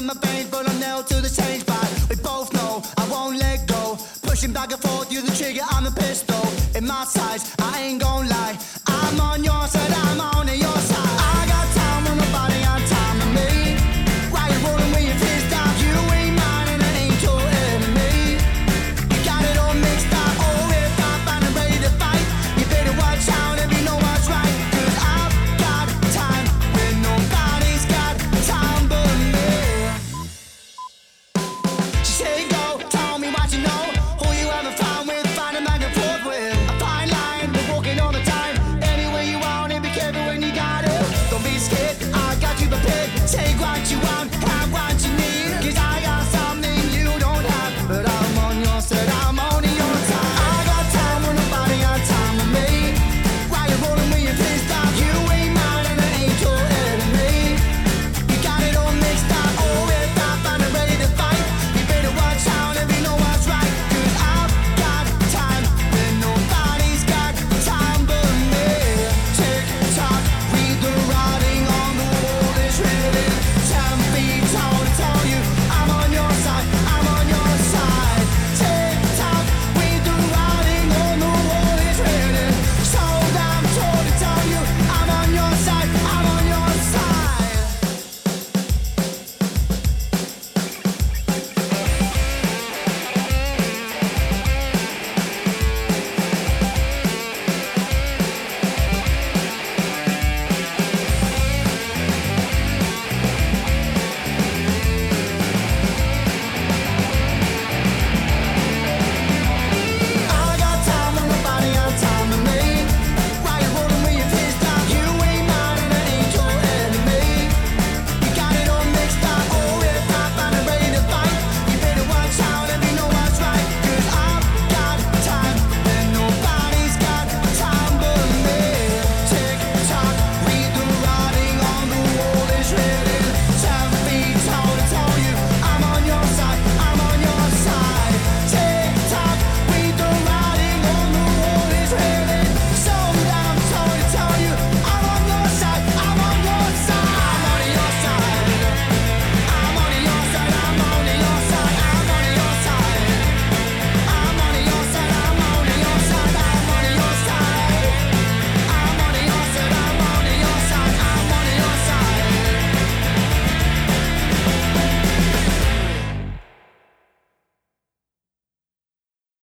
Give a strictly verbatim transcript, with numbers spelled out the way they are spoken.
my veins, but I'm nailed to the same spot. We both know I won't let go. Pushing back and forth, you're the trigger, I'm the pistol. In my sights, I ain't gon' lie. I'm on your side, I'm on